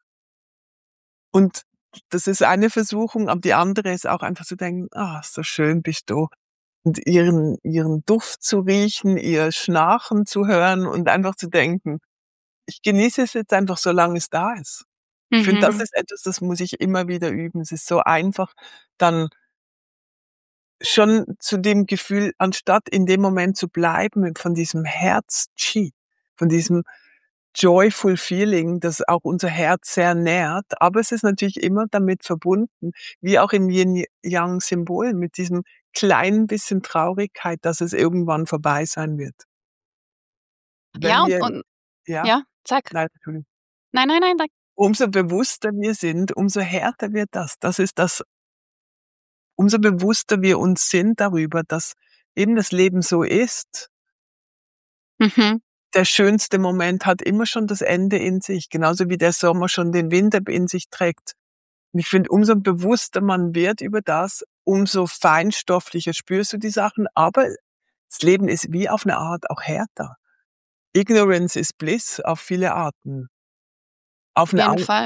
Und das ist eine Versuchung, aber die andere ist auch einfach zu denken: „Ah, so schön bist du.“ Und ihren Duft zu riechen, ihr Schnarchen zu hören und einfach zu denken: „Ich genieße es jetzt einfach, solange es da ist.“ Ich finde, das Mhm. ist etwas, das muss ich immer wieder üben. Es ist so einfach, dann schon zu dem Gefühl, anstatt in dem Moment zu bleiben von diesem Herz-Chi, von diesem joyful feeling, das auch unser Herz sehr nährt. Aber es ist natürlich immer damit verbunden, wie auch im Yin-Yang-Symbol, mit diesem kleinen bisschen Traurigkeit, dass es irgendwann vorbei sein wird. Ja, Wenn wir ja, ja, sag. nein, Entschuldigung. Nein, nein, nein, sag. Umso bewusster wir sind, umso härter wird das. Das ist das umso bewusster wir uns sind darüber, dass eben das Leben so ist. Mhm. Der schönste Moment hat immer schon das Ende in sich, genauso wie der Sommer schon den Winter in sich trägt. Und ich finde, umso bewusster man wird über das, umso feinstofflicher spürst du die Sachen, aber das Leben ist wie auf eine Art auch härter. Ignorance is bliss auf viele Arten. Auf Auf eine jeden Au Fall.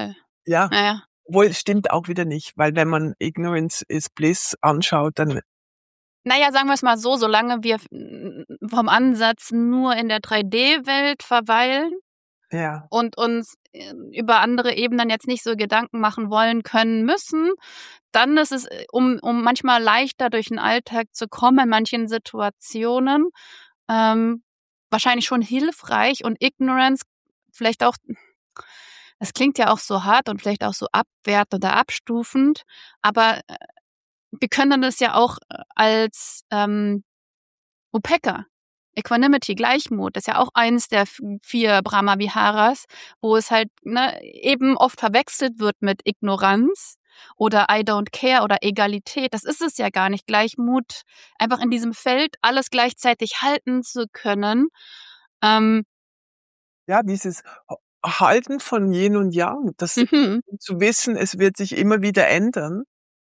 Ja, Ja. obwohl es stimmt auch wieder nicht, weil wenn man Ignorance is Bliss anschaut, dann Na ja, sagen wir es mal so, solange wir vom Ansatz nur in der 3D-Welt verweilen ja, und uns, über andere Ebenen jetzt nicht so Gedanken machen wollen, können, müssen, dann ist es, um manchmal leichter durch den Alltag zu kommen in manchen Situationen, ähm, wahrscheinlich schon hilfreich und Ignorance vielleicht auch, es klingt ja auch so hart und vielleicht auch so abwertend oder abstufend, aber, wir können das ja auch, als, Upekkha, Equanimity, Gleichmut, ist ja auch eins der 4 Brahma-Viharas, wo es halt, ne, eben oft verwechselt wird mit Ignoranz oder I don't care oder Egalität. Das ist es ja gar nicht. Gleichmut, einfach in diesem Feld alles gleichzeitig halten zu können. Ähm, ja, dieses Halten von Yin und Yang, das mhm, zu wissen, es wird sich immer wieder ändern,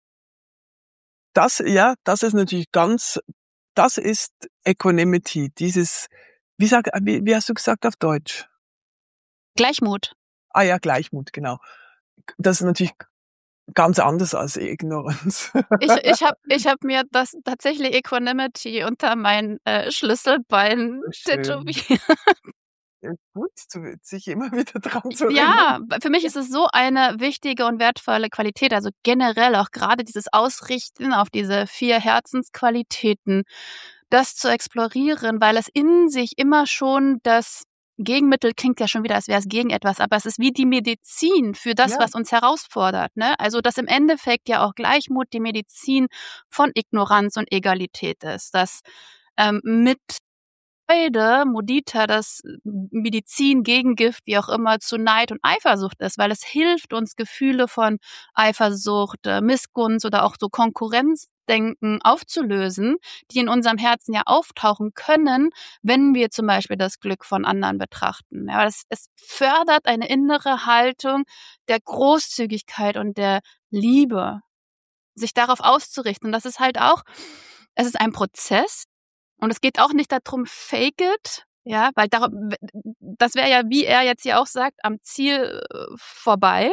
das ja, das ist natürlich das ist Equanimity, dieses wie hast du gesagt auf Deutsch? Gleichmut. Ah ja, Gleichmut, genau. Das ist natürlich ganz anders als Ignoranz. Ich habe mir das tatsächlich Equanimity unter mein, Schlüsselbein Schön. tätowiert. Ja, gut, sich immer wieder dran zu erinnern. Ja, für mich ist es so eine wichtige und wertvolle Qualität, also generell auch gerade dieses Ausrichten auf diese 4 Herzensqualitäten, das zu explorieren, weil es in sich immer schon das Gegenmittel klingt ja schon wieder, als wäre es gegen etwas, aber es ist wie die Medizin für das, Ja, was uns herausfordert, ne? Also, dass im Endeffekt ja auch Gleichmut die Medizin von Ignoranz und Egalität ist, dass, mit Freude, Mudita, das Medizin, Gegengift, wie auch immer, zu Neid und Eifersucht ist, weil es hilft uns, Gefühle von Eifersucht, Missgunst oder auch so Konkurrenzdenken aufzulösen, die in unserem Herzen ja auftauchen können, wenn wir zum Beispiel das Glück von anderen betrachten. Ja, es fördert eine innere Haltung der Großzügigkeit und der Liebe, sich darauf auszurichten. Und das ist halt auch, es ist ein Prozess, und es geht auch nicht darum, fake it, ja, weil darum, das wäre ja, wie er jetzt hier auch sagt, am Ziel, vorbei.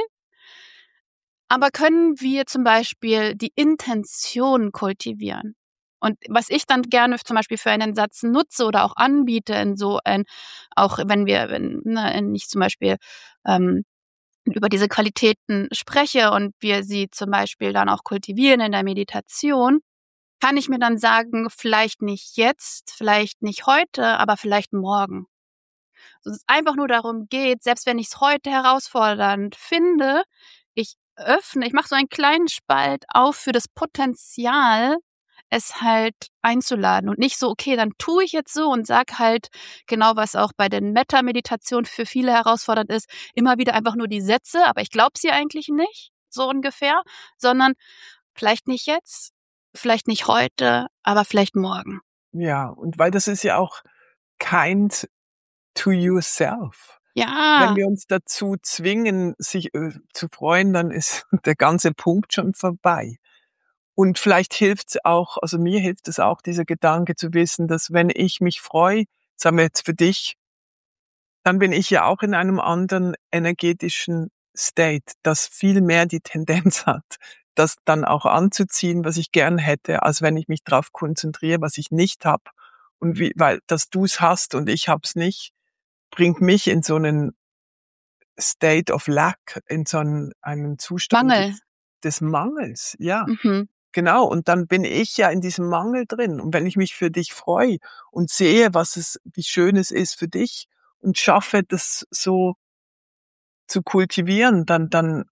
Aber können wir zum Beispiel die Intention kultivieren? Und was ich dann gerne zum Beispiel für einen Satz nutze oder auch anbiete in so ein, auch wenn ich zum Beispiel, ähm, über diese Qualitäten spreche und wir sie zum Beispiel dann auch kultivieren in der Meditation, kann ich mir dann sagen, vielleicht nicht jetzt, vielleicht nicht heute, aber vielleicht morgen. Dass es einfach nur darum geht, selbst wenn ich es heute herausfordernd finde, ich mache so einen kleinen Spalt auf für das Potenzial, es halt einzuladen und nicht so: „Okay, dann tue ich jetzt so und sage halt genau, was auch bei den Metta-Meditationen für viele herausfordernd ist, immer wieder einfach nur die Sätze, aber ich glaube sie eigentlich nicht“, so ungefähr, sondern vielleicht nicht jetzt, vielleicht nicht heute, aber vielleicht morgen. ja, und weil das ist ja auch kind to yourself. Wenn Ja, wir uns dazu zwingen, sich, zu freuen, dann ist der ganze Punkt schon vorbei. Und vielleicht hilft's auch also, mir hilft es auch, dieser Gedanke zu wissen, dass wenn ich mich freue, sagen wir jetzt für dich, dann bin ich ja auch in einem anderen energetischen State, das viel mehr die Tendenz hat, das dann auch anzuziehen, was ich gern hätte, als wenn ich mich drauf konzentriere, was ich nicht habe. Und wie weil dass du's hast und ich habe es nicht, bringt mich in so 'nen State of Lack, in so einen Zustand Mangel. des Mangels, ja. Mhm. Genau, und dann bin ich ja in diesem Mangel drin. Und wenn ich mich für dich freue und sehe, wie schön es ist für dich und schaffe, das so zu kultivieren, dann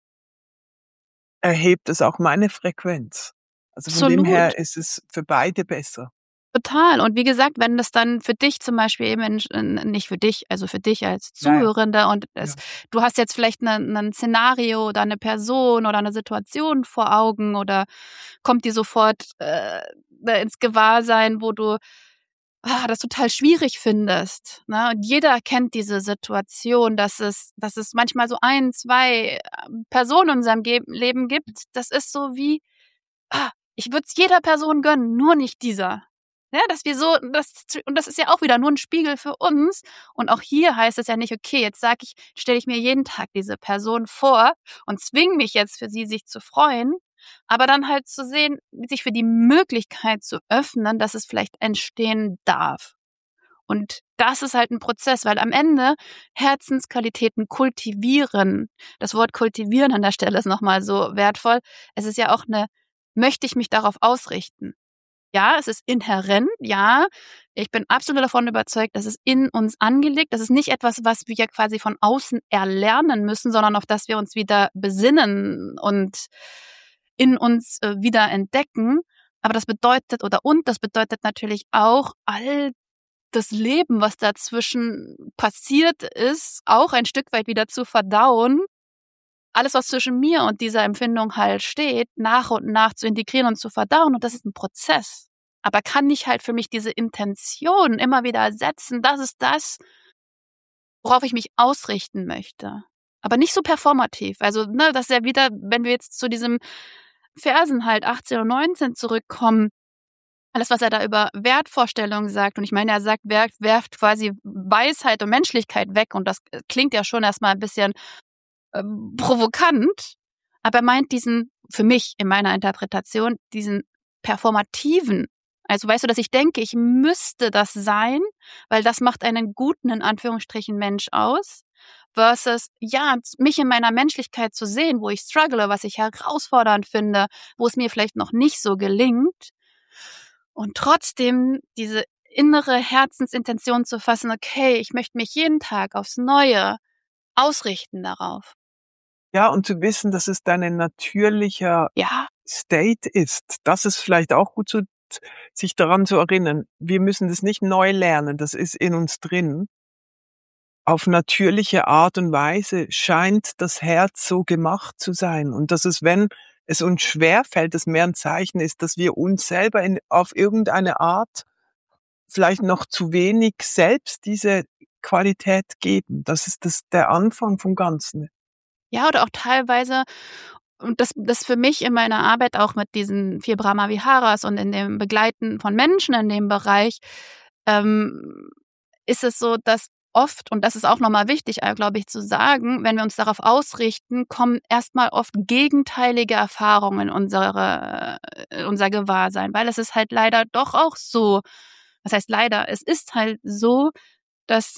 erhebt es auch meine Frequenz. Also von dem Absolut. her ist es für beide besser. Total. Und wie gesagt, wenn das dann für dich zum Beispiel eben nicht für dich, also für dich als Ja, ja, Zuhörende und ja. du hast jetzt vielleicht 'nen Szenario oder eine Person oder eine Situation vor Augen oder kommt dir sofort, ins Gewahrsein, wo du, das total schwierig findest, ne? Und jeder kennt diese Situation, dass es manchmal so ein, 2 Personen in unserem Leben gibt. Das ist so wie, ich würde es jeder Person gönnen, nur nicht dieser. Ja, dass wir so, und das ist ja auch wieder nur ein Spiegel für uns. Und auch hier heißt es ja nicht, okay, jetzt stelle ich mir jeden Tag diese Person vor und zwinge mich jetzt für sie, sich zu freuen, aber dann halt zu sehen, sich für die Möglichkeit zu öffnen, dass es vielleicht entstehen darf. Und das ist halt ein Prozess, weil am Ende Herzensqualitäten kultivieren. Das Wort kultivieren an der Stelle ist noch mal so wertvoll. Es ist ja auch möchte ich mich darauf ausrichten? Ja, es ist inhärent, ja. Ich bin absolut davon überzeugt, das ist in uns angelegt. Das ist nicht etwas, was wir ja quasi von außen erlernen müssen, sondern auf das wir uns wieder besinnen und in uns wieder entdecken. Aber das bedeutet natürlich auch all das Leben, was dazwischen passiert ist, auch ein Stück weit wieder zu verdauen. Alles, was zwischen mir und dieser Empfindung halt steht, nach und nach zu integrieren und zu verdauen. Und das ist ein Prozess. Aber kann ich halt für mich diese Intention immer wieder setzen, das ist das, worauf ich mich ausrichten möchte. Aber nicht so performativ. Also, ne, das ist ja wieder, wenn wir jetzt zu diesem Versen halt 18 und 19 zurückkommen, alles, was er da über Wertvorstellungen sagt, und ich meine, er sagt, werft quasi Weisheit und Menschlichkeit weg, und das klingt ja schon erstmal ein bisschen provokant, aber er meint für mich in meiner Interpretation, diesen performativen. Also weißt du, dass ich denke, ich müsste das sein, weil das macht einen guten, in Anführungsstrichen, Mensch aus, versus, ja, mich in meiner Menschlichkeit zu sehen, wo ich struggle, was ich herausfordernd finde, wo es mir vielleicht noch nicht so gelingt, und trotzdem diese innere Herzensintention zu fassen, okay, ich möchte mich jeden Tag aufs Neue ausrichten darauf. Ja, und zu wissen, dass es dein natürlicher Ja, State ist. Das ist vielleicht auch gut, sich daran zu erinnern. Wir müssen das nicht neu lernen, das ist in uns drin. Auf natürliche Art und Weise scheint das Herz so gemacht zu sein. Und dass es, wenn es uns schwerfällt, es mehr ein Zeichen ist, dass wir uns selber auf irgendeine Art vielleicht noch zu wenig selbst diese Qualität geben. Das ist der Anfang vom Ganzen. ja, oder auch teilweise, und das für mich in meiner Arbeit auch mit diesen 4 Brahma-Viharas und in dem Begleiten von Menschen in dem Bereich, ähm, ist es so, dass oft, und das ist auch noch mal wichtig, glaube ich, zu sagen, wenn wir uns darauf ausrichten, kommen erst mal oft gegenteilige Erfahrungen in unser Gewahrsein, weil es ist halt leider doch auch so, was heißt leider? Es ist halt so, dass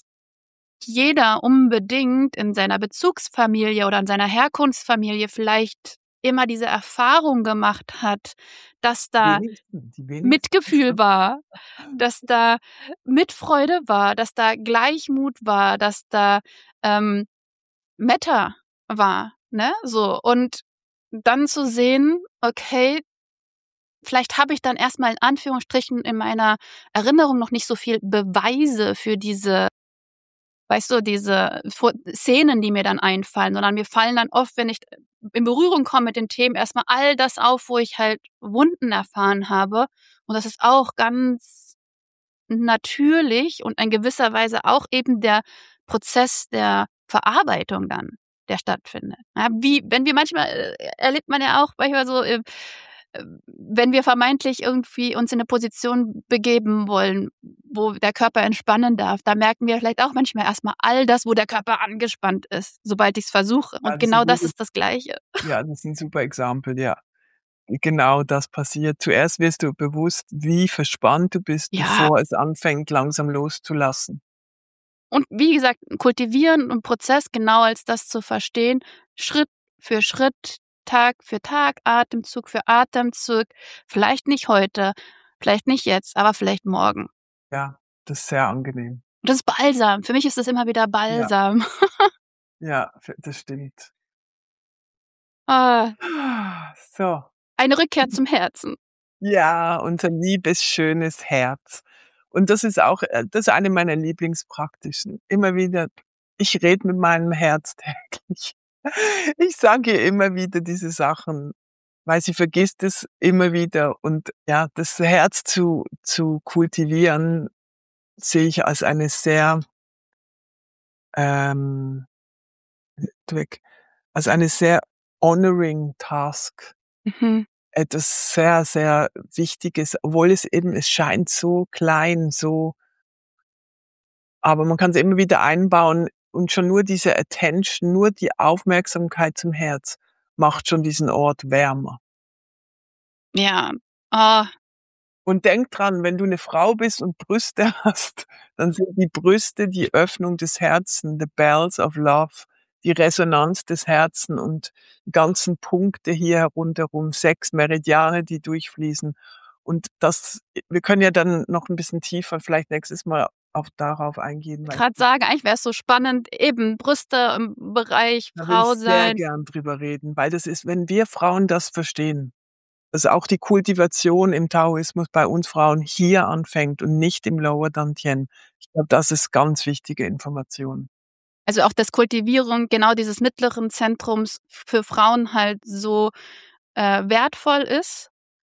jeder unbedingt in seiner Bezugsfamilie oder in seiner Herkunftsfamilie vielleicht immer diese Erfahrung gemacht hat, dass da Die wenigsten. Mitgefühl war, dass da Mitfreude war, dass da Gleichmut war, dass da ähm, Meta war, ne? So. Und dann zu sehen, okay, vielleicht habe ich dann erstmal in Anführungsstrichen in meiner Erinnerung noch nicht so viel Beweise für diese, weißt du, diese Szenen, die mir dann einfallen, sondern mir fallen dann oft, wenn ich in Berührung komme mit den Themen, erstmal all das auf, wo ich halt Wunden erfahren habe. Und das ist auch ganz natürlich und in gewisser Weise auch eben der Prozess der Verarbeitung dann, der stattfindet. Ja, wenn wir manchmal erlebt man ja auch manchmal so, wenn wir vermeintlich irgendwie uns in 'ne Position begeben wollen, wo der Körper entspannen darf, da merken wir vielleicht auch manchmal erst mal all das, wo der Körper angespannt ist, sobald ich's versuche. Ja, Und das ist 'n genau das gutes ist das Gleiche. ja, das ist 'n super Exempel, ja. Genau das passiert. Zuerst wirst du bewusst, wie verspannt du bist, Ja, bevor es anfängt, langsam loszulassen. und wie gesagt, kultivieren und Prozess genau als das zu verstehen, Schritt für Schritt, Tag für Tag, Atemzug für Atemzug. Vielleicht nicht heute, vielleicht nicht jetzt, aber vielleicht morgen. Ja, das ist sehr angenehm. Und das ist Balsam. Für mich ist das immer wieder Ja, Balsam. ja, das stimmt. Ah, So. eine Rückkehr zum Herzen. Ja, unser liebes, schönes Herz. Und das ist auch das ist eine meiner Lieblingspraktischen. Immer wieder, ich rede mit meinem Herz täglich. Ich sage ihr immer wieder diese Sachen, weil sie vergisst es immer wieder. Und ja, das Herz zu kultivieren, sehe ich als eine sehr, ähm, als eine sehr honoring Task. Mhm. etwas sehr, sehr Wichtiges, obwohl es scheint so klein, so, aber man kann es immer wieder einbauen und schon nur diese Attention, nur die Aufmerksamkeit zum Herz macht schon diesen Ort wärmer. Ja. Oh, Und denk dran, wenn du 'ne Frau bist und Brüste hast, dann sind die Brüste die Öffnung des Herzens, the bells of love, die Resonanz des Herzen und die ganzen Punkte hier rundherum, 6 Meridiane, die durchfließen. Und das wir können ja dann noch 'n bisschen tiefer vielleicht nächstes Mal auch darauf eingehen, weil grad sagen, eigentlich wäre es so spannend, eben Brüste im Bereich da will ich Frau sehr sein. gern drüber reden, weil das ist, wenn wir Frauen das verstehen, dass auch die Kultivation im Taoismus bei uns Frauen hier anfängt und nicht im Lower Dantian. Ich glaube, das ist ganz wichtige Information. Also, auch das Kultivierung genau dieses mittleren Zentrums für Frauen halt so, wertvoll ist.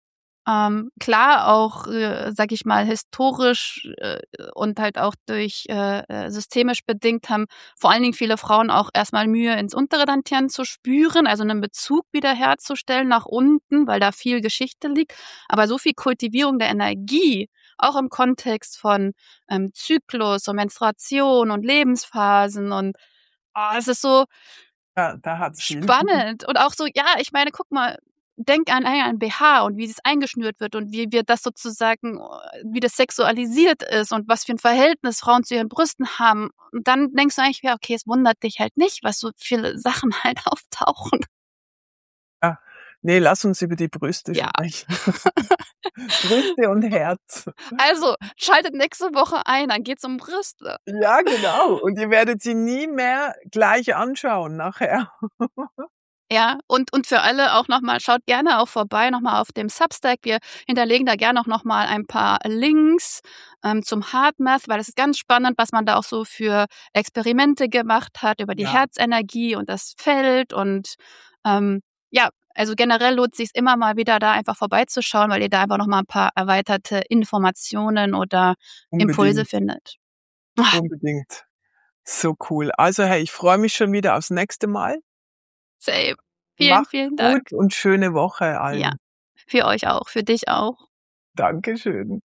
Klar auch, sage ich mal, historisch, und halt auch durch, systemisch bedingt haben vor allen Dingen viele Frauen auch erst mal Mühe, ins untere Dantian zu spüren, also 'nen Bezug wiederherzustellen nach unten, weil da viel Geschichte liegt. Aber so viel Kultivierung der Energie, auch im Kontext von, Zyklus und Menstruation und Lebensphasen und, es ist so Ja, da hat's viel. spannend und auch so, ja, ich meine, guck mal, denk an ein BH und wie es eingeschnürt wird und wie wir das sozusagen wie das sexualisiert ist und was für 'n Verhältnis Frauen zu ihren Brüsten haben. Und dann denkst du eigentlich: „Ja, okay, es wundert dich halt nicht, was so viele Sachen halt auftauchen." Ja. Ne, lass uns über die Brüste Ja, sprechen. Brüste und Herz. also schaltet nächste Woche ein, dann geht's um Brüste. Ja, genau. Und ihr werdet sie nie mehr gleich anschauen nachher. Ja, und für alle auch noch mal schaut gerne auch vorbei noch mal auf dem Substack. Wir hinterlegen da gerne auch noch mal ein paar Links, zum HeartMath, weil es ist ganz spannend, was man da auch so für Experimente gemacht hat über die Ja, Herzenergie und das Feld und, ja, also generell lohnt sich's immer mal wieder, da einfach vorbeizuschauen, weil ihr da einfach noch mal 'n paar erweiterte Informationen oder Impulse unbedingt, findet. Ah, unbedingt. So cool. Also, hey, ich freue mich schon wieder aufs nächste Mal. same. Vielen, Macht's vielen Dank. gut und schöne Woche Ja, allen. für euch auch, für dich auch. Dankeschön.